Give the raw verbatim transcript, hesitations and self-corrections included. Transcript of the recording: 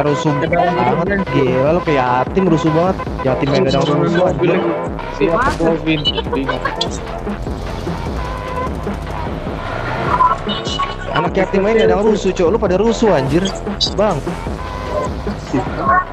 rusuh banget, gila lu kayak yatim rusuh banget, yatim yang gak ada rusuh anjir. Siapa Bovin? Bingung. Anak yatim aja gak ada rusuh, cok lu pada rusuh anjir, bang.